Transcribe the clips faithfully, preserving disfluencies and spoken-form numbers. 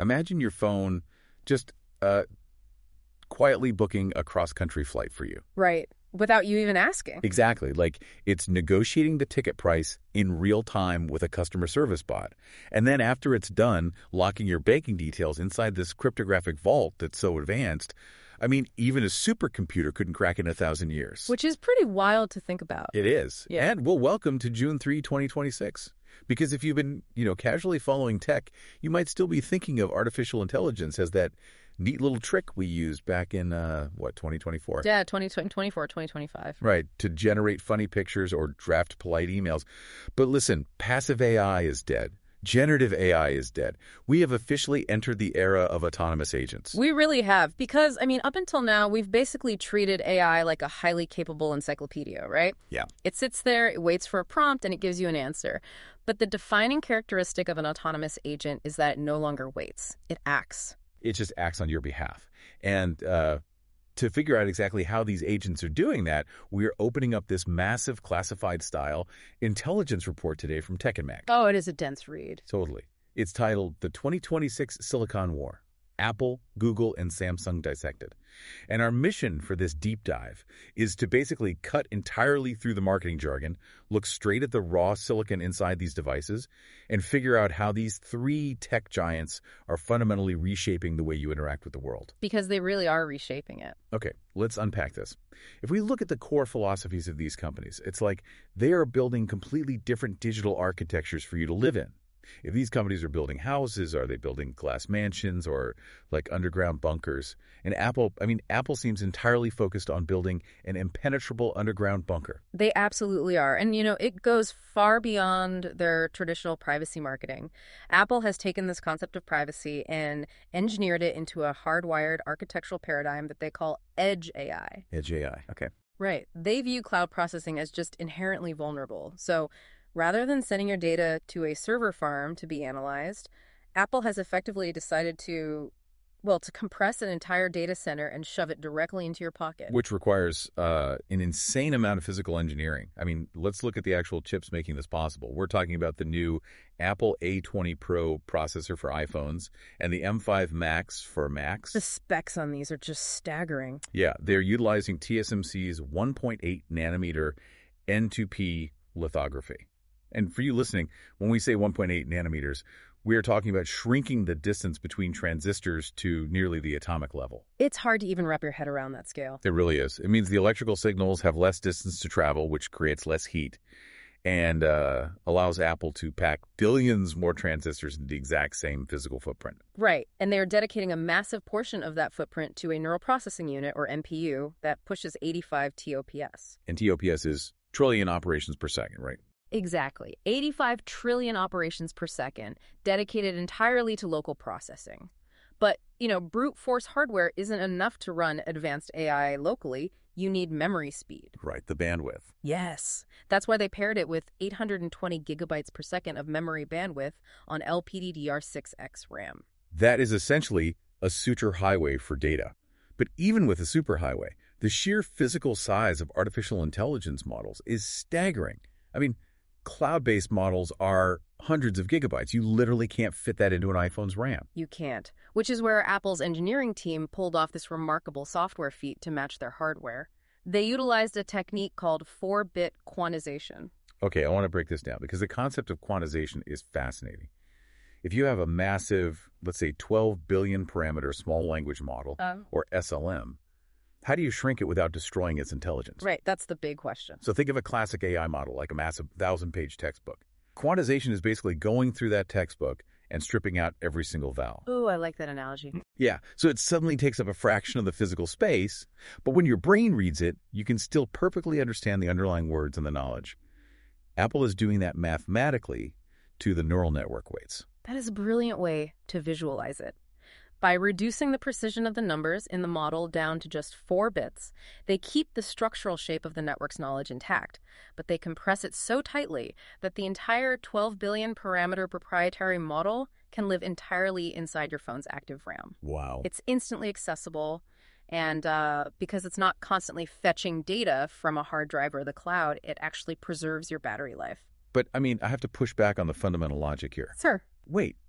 Imagine your phone just uh, quietly booking a cross-country flight for you. Right. Without you even asking. Exactly. Like it's negotiating the ticket price in real time with a customer service bot. And then after it's done, locking your banking details inside this cryptographic vault that's so advanced. I mean, even a supercomputer couldn't crack it in a thousand years. Which is pretty wild to think about. It is. Yeah. And well, welcome to June third, twenty twenty-six. Because if you've been, you know, casually following tech, you might still be thinking of artificial intelligence as that neat little trick we used back in, uh, what, twenty twenty-four? Yeah, twenty twenty-four, twenty twenty-five. Right, to generate funny pictures or draft polite emails. But listen, passive A I is dead. Generative A I is dead. We have officially entered the era of autonomous agents. We really have, because, I mean, up until now, we've basically treated A I like a highly capable encyclopedia, right? Yeah. It sits there, it waits for a prompt, and it gives you an answer. But the defining characteristic of an autonomous agent is that it no longer waits. It acts. It just acts on your behalf. And uh, to figure out exactly how these agents are doing that, we're opening up this massive classified style intelligence report today from Tech and Mag. Oh, it is a dense read. Totally. It's titled The twenty twenty-six Silicon War. Apple, Google, and Samsung dissected. And our mission for this deep dive is to basically cut entirely through the marketing jargon, look straight at the raw silicon inside these devices, and figure out how these three tech giants are fundamentally reshaping the way you interact with the world. Because they really are reshaping it. Okay, let's unpack this. If we look at the core philosophies of these companies, it's like they are building completely different digital architectures for you to live in. If these companies are building houses, are they building glass mansions or like underground bunkers? And Apple, I mean, Apple seems entirely focused on building an impenetrable underground bunker. They absolutely are. And, you know, it goes far beyond their traditional privacy marketing. Apple has taken this concept of privacy and engineered it into a hardwired architectural paradigm that they call Edge A I. Edge A I, okay. Right. They view cloud processing as just inherently vulnerable. So rather than sending your data to a server farm to be analyzed, Apple has effectively decided to, well, to compress an entire data center and shove it directly into your pocket. Which requires uh, an insane amount of physical engineering. I mean, let's look at the actual chips making this possible. We're talking about the new Apple A twenty Pro processor for iPhones and the M five Max for Macs. The specs on these are just staggering. Yeah, they're utilizing T S M C's one point eight nanometer N two P lithography. And for you listening, when we say one point eight nanometers, we are talking about shrinking the distance between transistors to nearly the atomic level. It's hard to even wrap your head around that scale. It really is. It means the electrical signals have less distance to travel, which creates less heat, and uh, allows Apple to pack billions more transistors into the exact same physical footprint. Right. And they are dedicating a massive portion of that footprint to a neural processing unit, or N P U, that pushes eighty-five T O P S. And T O P S is trillion operations per second, right? Exactly. eighty-five trillion operations per second, dedicated entirely to local processing. But, you know, brute force hardware isn't enough to run advanced A I locally. You need memory speed. Right, the bandwidth. Yes. That's why they paired it with eight hundred twenty gigabytes per second of memory bandwidth on L P D D R six X RAM. That is essentially a superhighway for data. But even with a superhighway, the sheer physical size of artificial intelligence models is staggering. I mean, cloud-based models are hundreds of gigabytes. You literally can't fit that into an iPhone's RAM. You can't, which is where Apple's engineering team pulled off this remarkable software feat to match their hardware. They utilized a technique called four-bit quantization. Okay, I want to break this down because the concept of quantization is fascinating. If you have a massive, let's say, twelve billion parameter small language model, um, or S L M, how do you shrink it without destroying its intelligence? Right, that's the big question. So think of a classic A I model like a massive thousand-page textbook. Quantization is basically going through that textbook and stripping out every single vowel. Ooh, I like that analogy. Yeah, so it suddenly takes up a fraction of the physical space, but when your brain reads it, you can still perfectly understand the underlying words and the knowledge. Apple is doing that mathematically to the neural network weights. That is a brilliant way to visualize it. By reducing the precision of the numbers in the model down to just four bits, they keep the structural shape of the network's knowledge intact, but they compress it so tightly that the entire twelve billion parameter proprietary model can live entirely inside your phone's active RAM. Wow. It's instantly accessible, and uh, because it's not constantly fetching data from a hard drive or the cloud, it actually preserves your battery life. But, I mean, I have to push back on the fundamental logic here. Sir. Wait,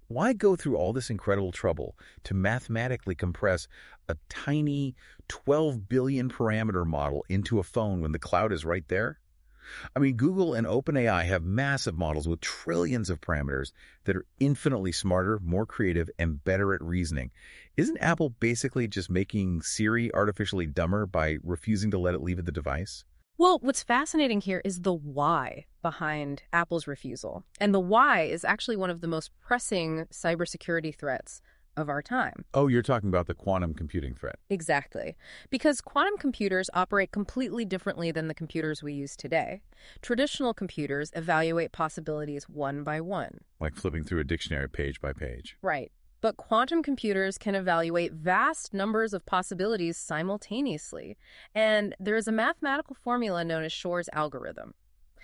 why go through all this incredible trouble to mathematically compress a tiny twelve billion parameter model into a phone when the cloud is right there? I mean, Google and OpenAI have massive models with trillions of parameters that are infinitely smarter, more creative, and better at reasoning. Isn't Apple basically just making Siri artificially dumber by refusing to let it leave the device? Well, what's fascinating here is the why behind Apple's refusal. And the why is actually one of the most pressing cybersecurity threats of our time. Oh, you're talking about the quantum computing threat. Exactly. Because quantum computers operate completely differently than the computers we use today. Traditional computers evaluate possibilities one by one. Like flipping through a dictionary page by page. Right. But quantum computers can evaluate vast numbers of possibilities simultaneously. And there is a mathematical formula known as Shor's algorithm.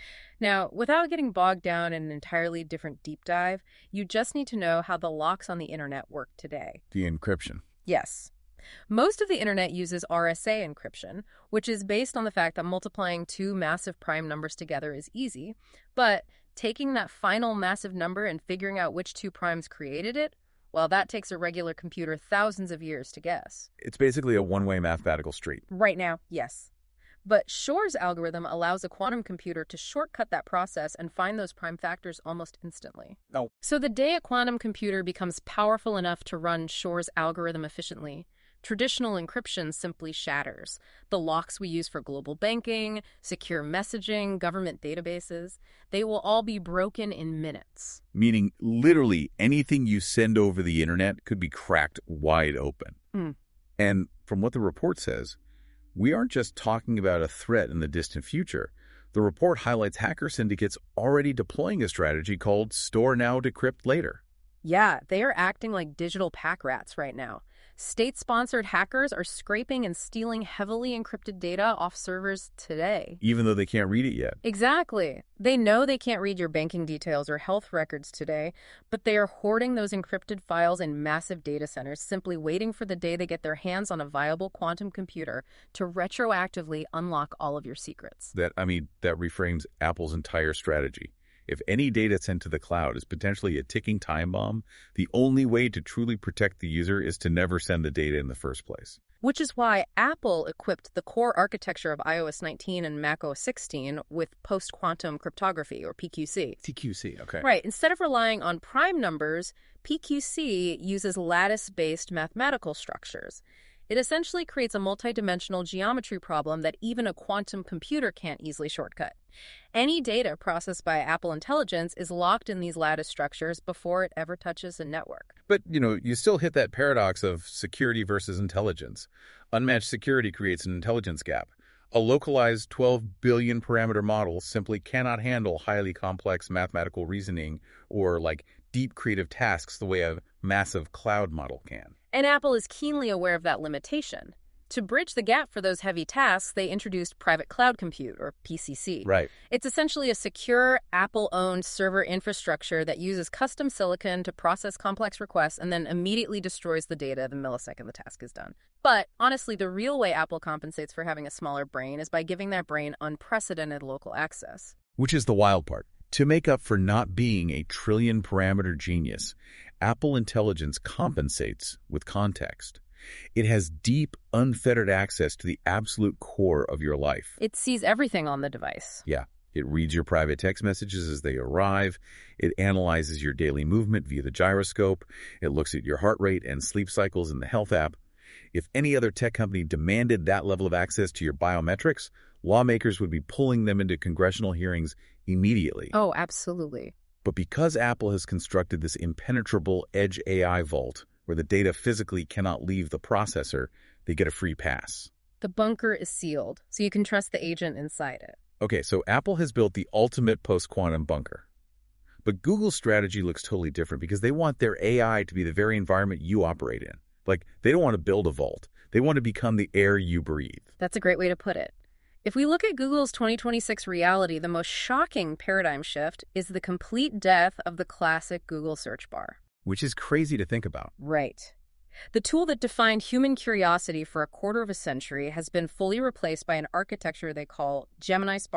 Now, without getting bogged down in an entirely different deep dive, you just need to know how the locks on the internet work today. The encryption. Yes. Most of the internet uses R S A encryption, which is based on the fact that multiplying two massive prime numbers together is easy, but taking that final massive number and figuring out which two primes created it, well, that takes a regular computer thousands of years to guess. It's basically a one-way mathematical street. Right now, yes. But Shor's algorithm allows a quantum computer to shortcut that process and find those prime factors almost instantly. No. So the day a quantum computer becomes powerful enough to run Shor's algorithm efficiently, traditional encryption simply shatters. The locks we use for global banking, secure messaging, government databases, they will all be broken in minutes. Meaning literally anything you send over the internet could be cracked wide open. Mm. And from what the report says, we aren't just talking about a threat in the distant future. The report highlights hacker syndicates already deploying a strategy called Store Now, Decrypt Later. Yeah, they are acting like digital pack rats right now. State-sponsored hackers are scraping and stealing heavily encrypted data off servers today. Even though they can't read it yet. Exactly. They know they can't read your banking details or health records today, but they are hoarding those encrypted files in massive data centers, simply waiting for the day they get their hands on a viable quantum computer to retroactively unlock all of your secrets. That, I mean, that reframes Apple's entire strategy. If any data sent to the cloud is potentially a ticking time bomb, the only way to truly protect the user is to never send the data in the first place. Which is why Apple equipped the core architecture of i O S nineteen and Mac O S sixteen with post-quantum cryptography, or P Q C. P Q C, okay. Right. Instead of relying on prime numbers, P Q C uses lattice-based mathematical structures. It essentially creates a multidimensional geometry problem that even a quantum computer can't easily shortcut. Any data processed by Apple Intelligence is locked in these lattice structures before it ever touches a network. But, you know, you still hit that paradox of security versus intelligence. Unmatched security creates an intelligence gap. A localized twelve billion parameter model simply cannot handle highly complex mathematical reasoning or, like, deep creative tasks the way a massive cloud model can. And Apple is keenly aware of that limitation. To bridge the gap for those heavy tasks, they introduced Private Cloud Compute, or P C C. Right. It's essentially a secure, Apple-owned server infrastructure that uses custom silicon to process complex requests and then immediately destroys the data the millisecond the task is done. But honestly, the real way Apple compensates for having a smaller brain is by giving that brain unprecedented local access. Which is the wild part. To make up for not being a trillion parameter genius, Apple Intelligence compensates with context. It has deep, unfettered access to the absolute core of your life. It sees everything on the device. Yeah. It reads your private text messages as they arrive. It analyzes your daily movement via the gyroscope. It looks at your heart rate and sleep cycles in the health app. If any other tech company demanded that level of access to your biometrics, lawmakers would be pulling them into congressional hearings immediately. Oh, absolutely. But because Apple has constructed this impenetrable edge A I vault where the data physically cannot leave the processor, they get a free pass. The bunker is sealed, so you can trust the agent inside it. Okay, so Apple has built the ultimate post-quantum bunker. But Google's strategy looks totally different because they want their A I to be the very environment you operate in. Like, they don't want to build a vault. They want to become the air you breathe. That's a great way to put it. If we look at Google's twenty twenty-six reality, the most shocking paradigm shift is the complete death of the classic Google search bar. Which is crazy to think about. Right. The tool that defined human curiosity for a quarter of a century has been fully replaced by an architecture they call Gemini Spark.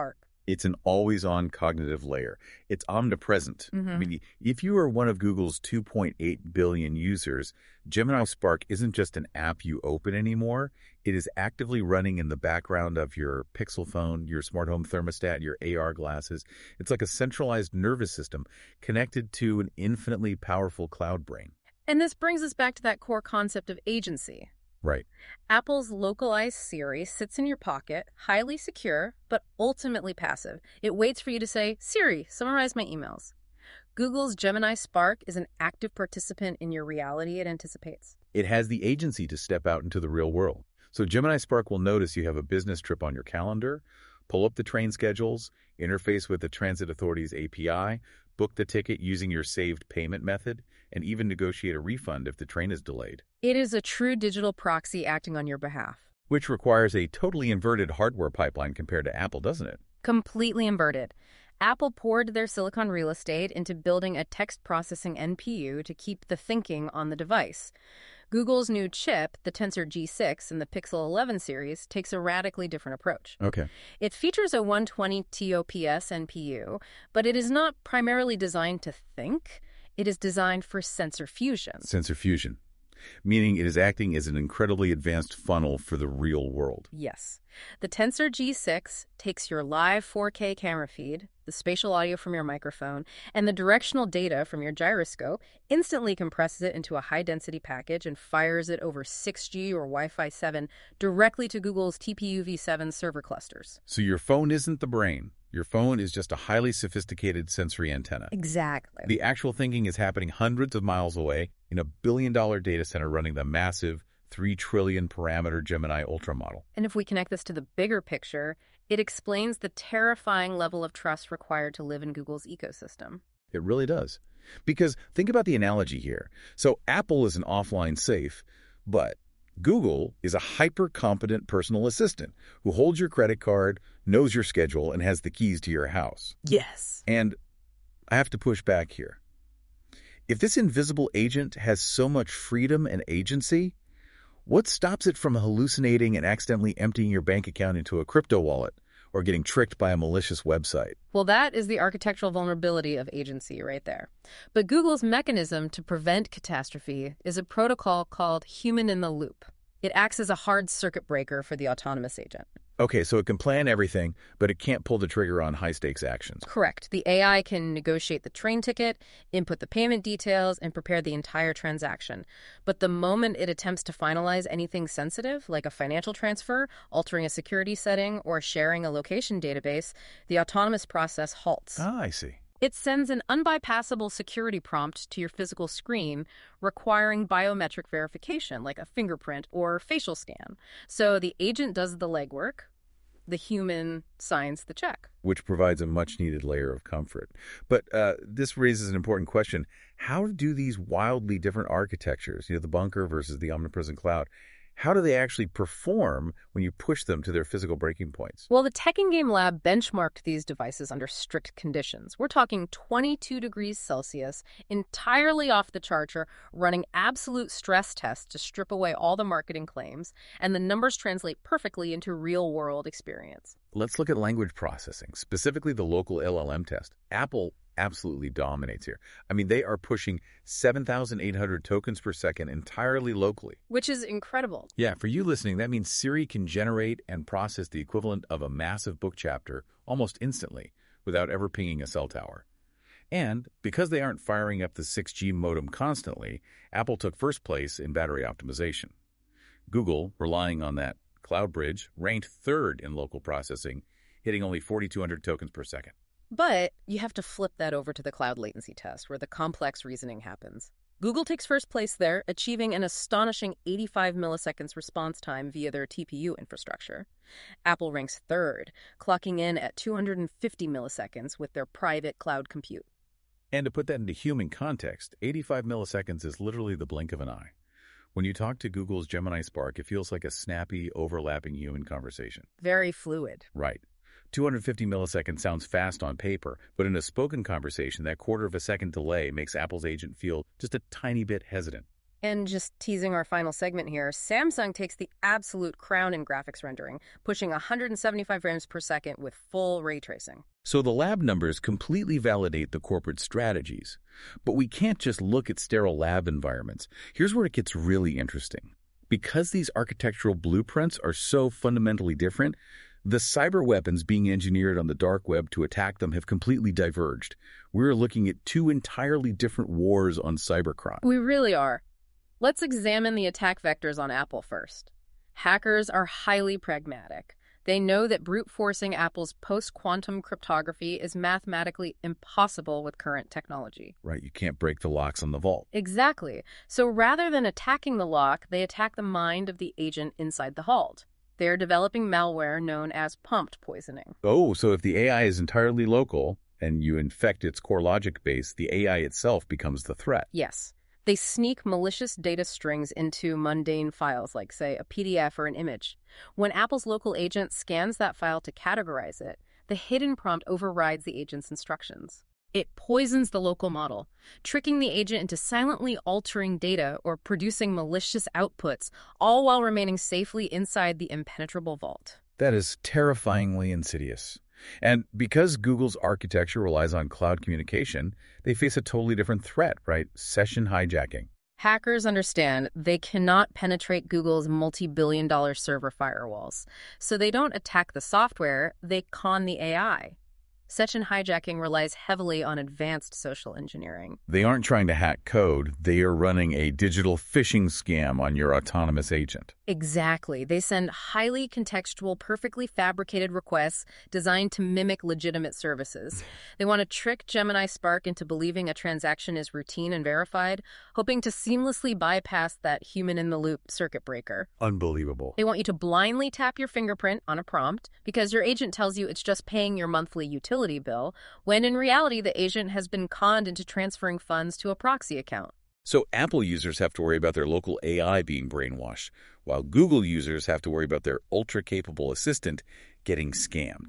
It's an always-on cognitive layer. It's omnipresent. Mm-hmm. I mean, if you are one of Google's two point eight billion users, Gemini Spark isn't just an app you open anymore. It is actively running in the background of your Pixel phone, your smart home thermostat, your A R glasses. It's like a centralized nervous system connected to an infinitely powerful cloud brain. And this brings us back to that core concept of agency. Right. Apple's localized Siri sits in your pocket, highly secure, but ultimately passive. It waits for you to say, Siri, summarize my emails. Google's Gemini Spark is an active participant in your reality it anticipates. It has the agency to step out into the real world. So Gemini Spark will notice you have a business trip on your calendar, pull up the train schedules, interface with the Transit Authority's A P I, book the ticket using your saved payment method, and even negotiate a refund if the train is delayed. It is a true digital proxy acting on your behalf. Which requires a totally inverted hardware pipeline compared to Apple, doesn't it? Completely inverted. Apple poured their silicon real estate into building a text processing N P U to keep the thinking on the device. Google's new chip, the Tensor G six in the Pixel eleven series, takes a radically different approach. Okay. It features a one twenty T O P S N P U, but it is not primarily designed to think. It is designed for sensor fusion. Sensor fusion, meaning it is acting as an incredibly advanced funnel for the real world. Yes. The Tensor G six takes your live four K camera feed, the spatial audio from your microphone, and the directional data from your gyroscope, instantly compresses it into a high-density package and fires it over six G or Wi-Fi seven directly to Google's T P U v seven server clusters. So your phone isn't the brain. Your phone is just a highly sophisticated sensory antenna. Exactly. The actual thinking is happening hundreds of miles away in a billion-dollar data center running the massive three trillion parameter Gemini Ultra model. And if we connect this to the bigger picture, it explains the terrifying level of trust required to live in Google's ecosystem. It really does. Because think about the analogy here. So Apple is an offline safe, but Google is a hyper-competent personal assistant who holds your credit card, knows your schedule, and has the keys to your house. Yes. And I have to push back here. If this invisible agent has so much freedom and agency, what stops it from hallucinating and accidentally emptying your bank account into a crypto wallet or getting tricked by a malicious website? Well, that is the architectural vulnerability of agency right there. But Google's mechanism to prevent catastrophe is a protocol called human in the loop. It acts as a hard circuit breaker for the autonomous agent. Okay, so it can plan everything, but it can't pull the trigger on high-stakes actions. Correct. The A I can negotiate the train ticket, input the payment details, and prepare the entire transaction. But the moment it attempts to finalize anything sensitive, like a financial transfer, altering a security setting, or sharing a location database, the autonomous process halts. Ah, I see. It sends an unbypassable security prompt to your physical screen requiring biometric verification, like a fingerprint or facial scan. So the agent does the legwork, the human signs the check. Which provides a much-needed layer of comfort. But uh, this raises an important question. How do these wildly different architectures, you know, the bunker versus the omnipresent cloud, how do they actually perform when you push them to their physical breaking points? Well, the Tech and Game Lab benchmarked these devices under strict conditions. We're talking twenty-two degrees Celsius, entirely off the charger, running absolute stress tests to strip away all the marketing claims, and the numbers translate perfectly into real-world experience. Let's look at language processing, specifically the local L L M test. Apple absolutely dominates here. I mean, they are pushing seven thousand eight hundred tokens per second entirely locally. Which is incredible. Yeah, for you listening, that means Siri can generate and process the equivalent of a massive book chapter almost instantly without ever pinging a cell tower. And because they aren't firing up the six G modem constantly, Apple took first place in battery optimization. Google, relying on that cloud bridge, ranked third in local processing, hitting only forty-two hundred tokens per second. But you have to flip that over to the cloud latency test, where the complex reasoning happens. Google takes first place there, achieving an astonishing eighty-five milliseconds response time via their T P U infrastructure. Apple ranks third, clocking in at two hundred fifty milliseconds with their private cloud compute. And to put that into human context, eighty-five milliseconds is literally the blink of an eye. When you talk to Google's Gemini Spark, it feels like a snappy, overlapping human conversation. Very fluid. Right. two hundred fifty milliseconds sounds fast on paper, but in a spoken conversation, that quarter of a second delay makes Apple's agent feel just a tiny bit hesitant. And just teasing our final segment here, Samsung takes the absolute crown in graphics rendering, pushing one hundred seventy-five frames per second with full ray tracing. So the lab numbers completely validate the corporate strategies. But we can't just look at sterile lab environments. Here's where it gets really interesting. Because these architectural blueprints are so fundamentally different, the cyber weapons being engineered on the dark web to attack them have completely diverged. We're looking at two entirely different wars on cybercrime. We really are. Let's examine the attack vectors on Apple first. Hackers are highly pragmatic. They know that brute forcing Apple's post-quantum cryptography is mathematically impossible with current technology. Right, you can't break the locks on the vault. Exactly. So rather than attacking the lock, they attack the mind of the agent inside the vault. They're developing malware known as pumped poisoning. Oh, so if the A I is entirely local and you infect its core logic base, the A I itself becomes the threat. Yes. They sneak malicious data strings into mundane files, like, say, a P D F or an image. When Apple's local agent scans that file to categorize it, the hidden prompt overrides the agent's instructions. It poisons the local model, tricking the agent into silently altering data or producing malicious outputs, all while remaining safely inside the impenetrable vault. That is terrifyingly insidious. And because Google's architecture relies on cloud communication, they face a totally different threat, right? Session hijacking. Hackers understand they cannot penetrate Google's multi-billion dollar server firewalls. So they don't attack the software, they con the A I. Session hijacking relies heavily on advanced social engineering. They aren't trying to hack code. They are running a digital phishing scam on your autonomous agent. Exactly. They send highly contextual, perfectly fabricated requests designed to mimic legitimate services. They want to trick Gemini Spark into believing a transaction is routine and verified, hoping to seamlessly bypass that human-in-the-loop circuit breaker. Unbelievable. They want you to blindly tap your fingerprint on a prompt because your agent tells you it's just paying your monthly utility bill, when in reality the agent has been conned into transferring funds to a proxy account. So Apple users have to worry about their local A I being brainwashed, while Google users have to worry about their ultra-capable assistant getting scammed.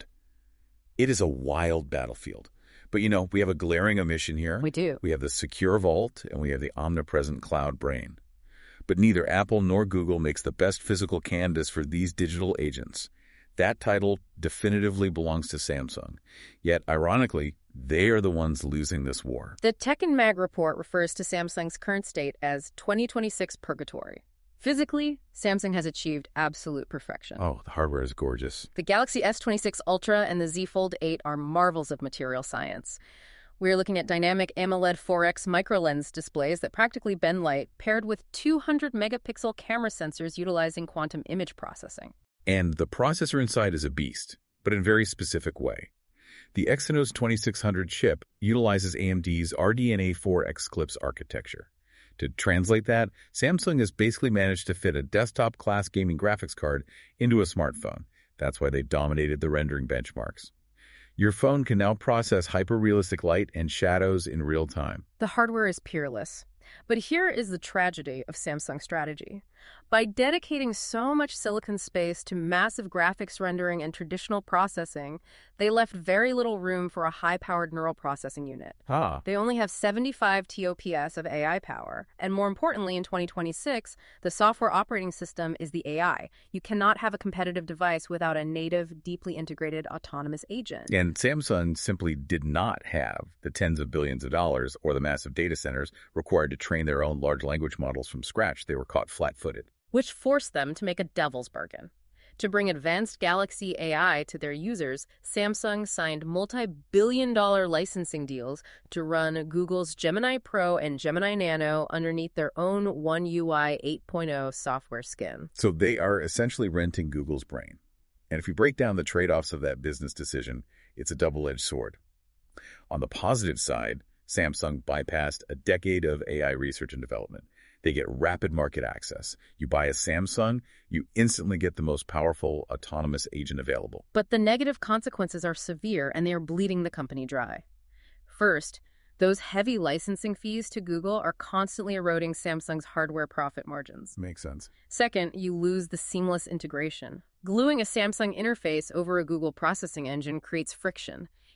It is a wild battlefield. But, you know, we have a glaring omission here. We do. We have the secure vault, and we have the omnipresent cloud brain. But neither Apple nor Google makes the best physical canvas for these digital agents. That title definitively belongs to Samsung. Yet, ironically, they are the ones losing this war. The Tech and Mag report refers to Samsung's current state as twenty twenty-six purgatory. Physically, Samsung has achieved absolute perfection. Oh, the hardware is gorgeous. The Galaxy S twenty-six Ultra and the Z Fold eight are marvels of material science. We're looking at dynamic AMOLED four X microlens displays that practically bend light, paired with two hundred megapixel camera sensors utilizing quantum image processing. And the processor inside is a beast, but in a very specific way. The Exynos twenty-six hundred chip utilizes A M D's R D N A four Xclipse architecture. To translate that, Samsung has basically managed to fit a desktop-class gaming graphics card into a smartphone. That's why they dominated the rendering benchmarks. Your phone can now process hyper-realistic light and shadows in real time. The hardware is peerless. But here is the tragedy of Samsung's strategy. By dedicating so much silicon space to massive graphics rendering and traditional processing, they left very little room for a high-powered neural processing unit. Ah. They only have seventy-five T O P S of A I power. And more importantly, in twenty twenty-six, the software operating system is the A I. You cannot have a competitive device without a native, deeply integrated autonomous agent. And Samsung simply did not have the tens of billions of dollars or the massive data centers required to train their own large language models from scratch. They were caught flat-footed. Which forced them to make a devil's bargain. To bring advanced Galaxy A I to their users, Samsung signed multi-billion dollar licensing deals to run Google's Gemini Pro and Gemini Nano underneath their own One U I eight point oh software skin. So they are essentially renting Google's brain. And if you break down the trade-offs of that business decision, it's a double-edged sword. On the positive side, Samsung bypassed a decade of A I research and development. They get rapid market access. You buy a Samsung, you instantly get the most powerful autonomous agent available. But the negative consequences are severe, and they are bleeding the company dry. First, those heavy licensing fees to Google are constantly eroding Samsung's hardware profit margins. Makes sense. Second, you lose the seamless integration. Gluing a Samsung interface over a Google processing engine creates friction.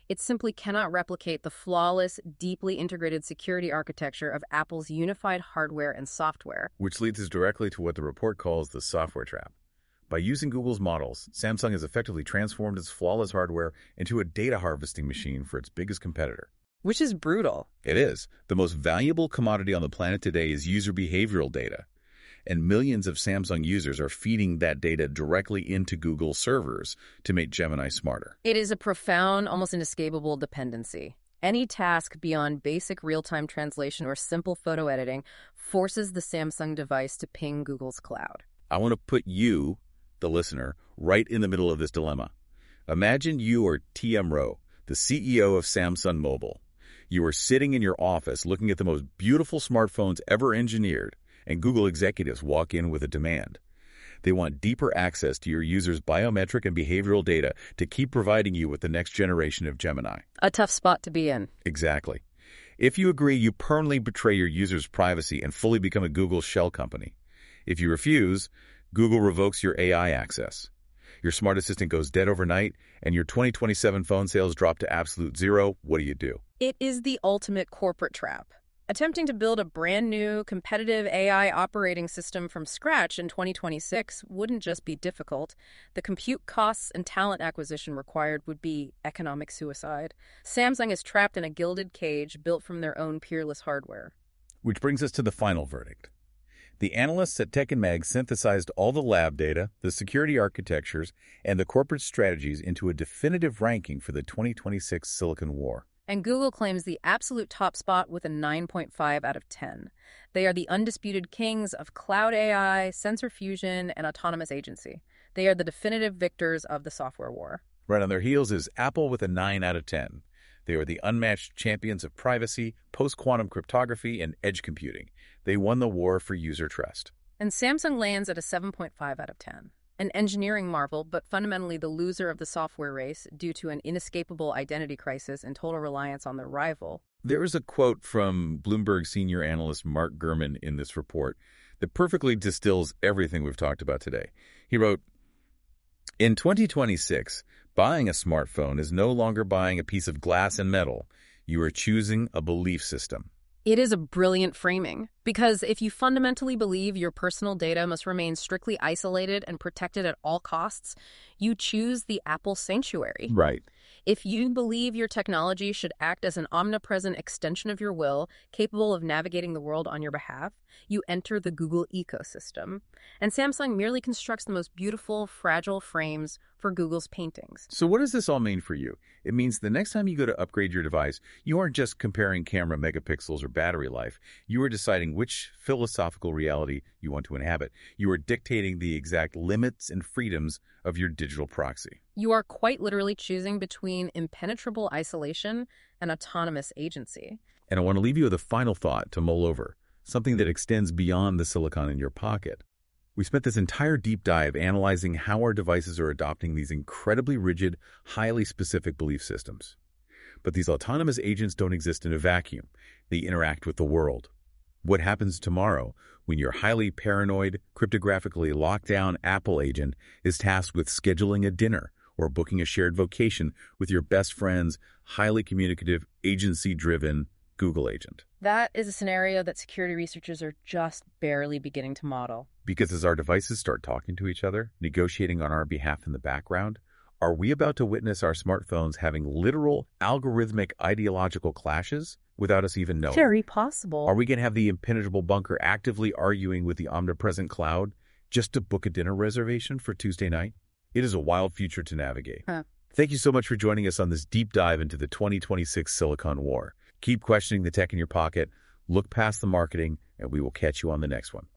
It simply cannot replicate the flawless, deeply integrated security architecture of Apple's unified hardware and software. Which leads us directly to what the report calls the software trap. By using Google's models, Samsung has effectively transformed its flawless hardware into a data harvesting machine for its biggest competitor. Which is brutal. It is. The most valuable commodity on the planet today is user behavioral data. And millions of Samsung users are feeding that data directly into Google servers to make Gemini smarter. It is a profound, almost inescapable dependency. Any task beyond basic real-time translation or simple photo editing forces the Samsung device to ping Google's cloud. I want to put you, the listener, right in the middle of this dilemma. Imagine you are T M Rowe, the C E O of Samsung Mobile. You are sitting in your office looking at the most beautiful smartphones ever engineered, and Google executives walk in with a demand. They want deeper access to your users' biometric and behavioral data to keep providing you with the next generation of Gemini. A tough spot to be in. Exactly. If you agree, you permanently betray your users' privacy and fully become a Google shell company. If you refuse, Google revokes your A I access. Your smart assistant goes dead overnight, and your twenty twenty-seven phone sales drop to absolute zero. What do you do? It is the ultimate corporate trap. Attempting to build a brand new, competitive A I operating system from scratch in twenty twenty-six wouldn't just be difficult. The compute costs and talent acquisition required would be economic suicide. Samsung is trapped in a gilded cage built from their own peerless hardware. Which brings us to the final verdict. The analysts at Tech and Mag synthesized all the lab data, the security architectures, and the corporate strategies into a definitive ranking for the twenty twenty-six Silicon War. And Google claims the absolute top spot with a nine point five out of ten. They are the undisputed kings of cloud A I, sensor fusion, and autonomous agency. They are the definitive victors of the software war. Right on their heels is Apple with a nine out of ten. They are the unmatched champions of privacy, post-quantum cryptography, and edge computing. They won the war for user trust. And Samsung lands at a seven point five out of ten. An engineering marvel, but fundamentally the loser of the software race due to an inescapable identity crisis and total reliance on their rival. There is a quote from Bloomberg senior analyst Mark Gurman in this report that perfectly distills everything we've talked about today. He wrote, "In twenty twenty-six, buying a smartphone is no longer buying a piece of glass and metal. You are choosing a belief system." It is a brilliant framing, because if you fundamentally believe your personal data must remain strictly isolated and protected at all costs, you choose the Apple sanctuary. Right. If you believe your technology should act as an omnipresent extension of your will, capable of navigating the world on your behalf, you enter the Google ecosystem. And Samsung merely constructs the most beautiful, fragile frames for Google's paintings. So what does this all mean for you? It means the next time you go to upgrade your device, you aren't just comparing camera megapixels or battery life. You are deciding which philosophical reality you want to inhabit. You are dictating the exact limits and freedoms of your digital proxy. You are quite literally choosing between impenetrable isolation and autonomous agency. And I want to leave you with a final thought to mull over, something that extends beyond the silicon in your pocket. We spent this entire deep dive analyzing how our devices are adopting these incredibly rigid, highly specific belief systems. But these autonomous agents don't exist in a vacuum. They interact with the world. What happens tomorrow when your highly paranoid, cryptographically locked-down Apple agent is tasked with scheduling a dinner or booking a shared vacation with your best friend's highly communicative, agency-driven Google agent? That is a scenario that security researchers are just barely beginning to model. Because as our devices start talking to each other, negotiating on our behalf in the background, are we about to witness our smartphones having literal, algorithmic ideological clashes without us even knowing? Very possible. Are we going to have the impenetrable bunker actively arguing with the omnipresent cloud just to book a dinner reservation for Tuesday night? It is a wild future to navigate. Huh. Thank you so much for joining us on this deep dive into the twenty twenty-six Silicon War. Keep questioning the tech in your pocket, look past the marketing, and we will catch you on the next one.